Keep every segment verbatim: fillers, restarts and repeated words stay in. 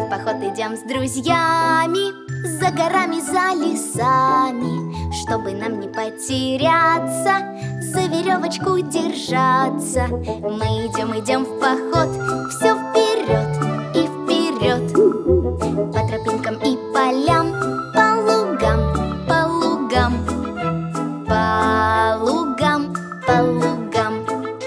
поход идем с друзьями, за горами, за лесами, чтобы нам не потеряться, за веревочку держаться. Мы идем, идем в поход, все вперед и вперед, по тропинкам и полям, по лугам, по лугам, по лугам, по лугам.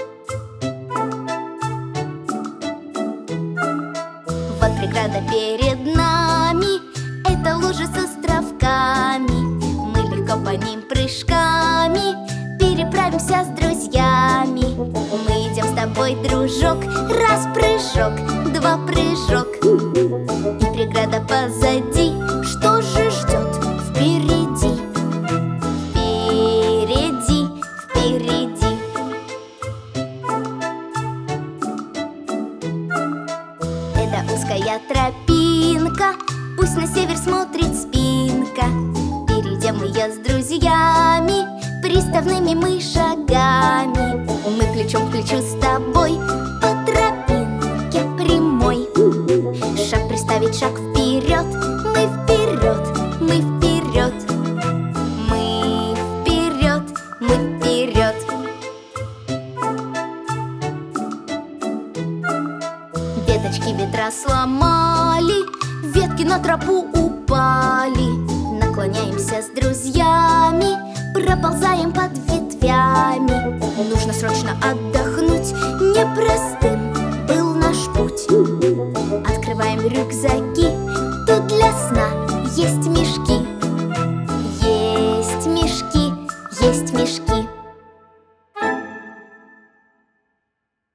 Вот преграда перед нами, это лужи с островками. Мы легко по ним прыжками переправимся с друзьями. Мы идем с тобой, дружок, раз прыжок, два прыжок, и преграда позади. Что же ждет впереди? Впереди, впереди. Это узкая тропинка, пусть на север смотрит спинка. Перейдем ее с друзьями, приставными мы шагами. Мы плечом к плечу с тобой по тропинке прямой. Шаг приставить, шаг вперед, мы вперед, мы вперед, мы вперед, мы вперед. Веточки ветра сломали, ветки на тропу упали. Наклоняемся с друзьями, проползаем под ветвями. Нужно срочно отдохнуть, непростым был наш путь. Открываем рюкзаки, тут для сна есть мешки. Есть мешки, есть мешки.